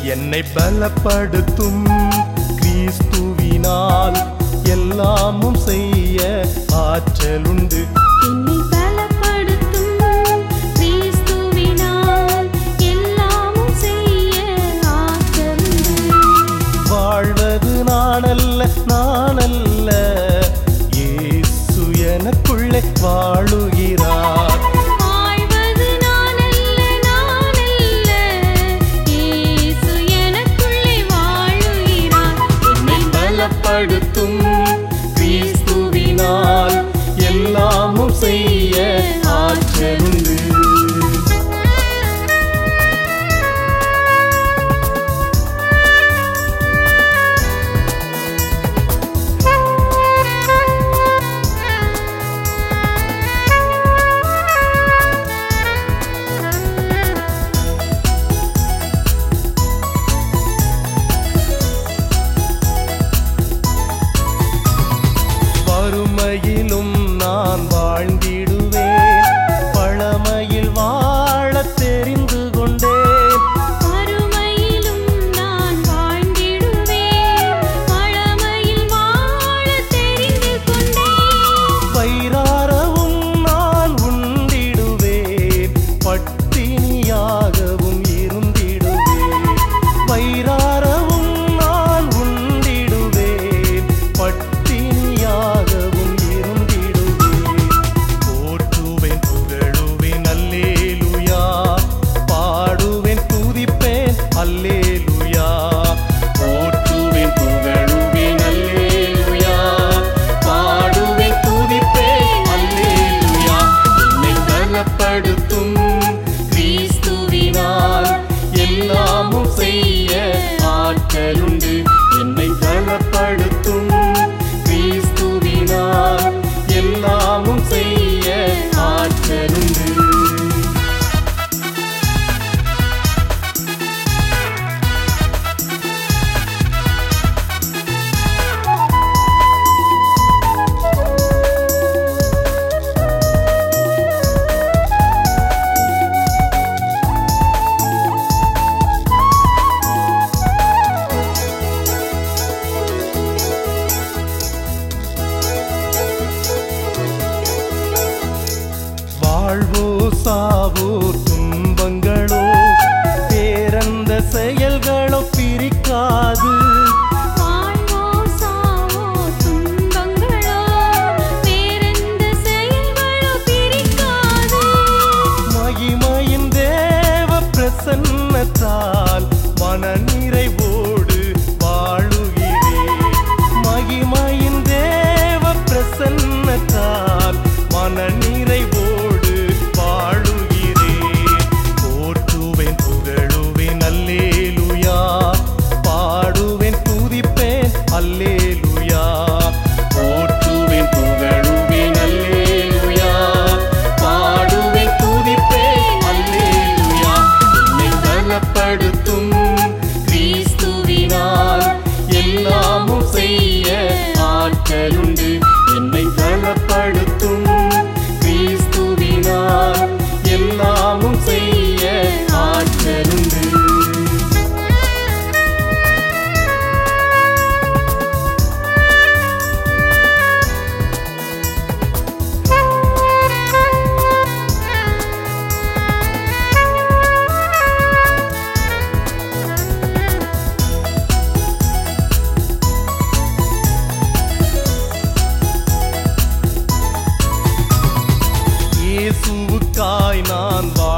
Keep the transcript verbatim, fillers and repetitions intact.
என்னை பலப்படுத்தும் கிறிஸ்துவினால் எல்லாமும் செய்ய ஆற்றலுண்டு. என்னை பலப்படுத்தும் கிறிஸ்துவினால் எல்லாமும் செய்ய ஆற்றலுண்டு. வாழ்வது நானல்ல நானல்ல, இயேசு எனக்குள்ளே வாழுகிறார். வாழ்வது நானல்ல நானல்ல, இயேசு எனக்குள்ளே வாழுகிறார். என்னை பலப்படுத்தும் கிறிஸ்துவினால் எல்லாமும் செய்ய ஆற்றலுண்டு. வறுமையிலும் நான் வாழ்ந்திடுவேன், பழமையில் வாழத் தெரிந்து கொண்டேன். வறுமையிலும் நான் வாழ்ந்திடுவேன், பழமையில் வாழத் தெரிந்து கொண்டேன். வயிறாரவும் நான் உண்டிடுவேன், பட்டினியாகவும் இருந்திடுவேன். வயிறாரவும் நான் உண்டிடுவேன், பட்டினியாகவும் இருந்திடுவேன். போற்றுவேன் புகழுவேன் அல்லேலூயா, பாடுவேன் துதிப்பேன் அல்லேலூயா. போற்றுவேன் புகழுவேன் அல்லேலூயா, பாடுவேன் துதிப்பேன் அல்லேலூயா. என்னை பலப்படுத்தும் கிறிஸ்துவினால் எல்லாமும் செய்ய ஆற்றலுண்டு. என்னை பலப்படுத்தும் கிறிஸ்துவினால் எல்லாமும் செய்ய ஆற்றலுண்டு. வாழ்வோ சாவோ துன்பங்களோ பேரந்த செயல்களோ பிரிக்காது. வாழ்வோ சாவோ துன்பங்களோ வேறெந்த செயல்களோ பிரிக்காது. மகிமையின் தேவ பிரசன்னத்தால் மனநிறைவோடு வாழுகிறேன். மகிமையின் தேவ பிரசன்னத்தால் மனநிறைவோடு வாழுகிறேன். போற்றுவேன் புகழுவேன் அல்லேலூயா, பாடுவேன் துதிப்பேன் அல்லேலூயா. போற்றுவேன் புகழுவேன் அல்லேலூயா, பாடுவேன் துதிப்பேன் அல்லேலூயா. என்னை பலப்படுத்தும் கிறிஸ்துவினால் எல்லாமும் செய்ய ஆற்றலுண்டு. என்னை பலப்படுத்தும் கிறிஸ்துவினால் எல்லாமும் செய்ய ஆற்றலுண்டு. இயேசுவுக்காய் நான்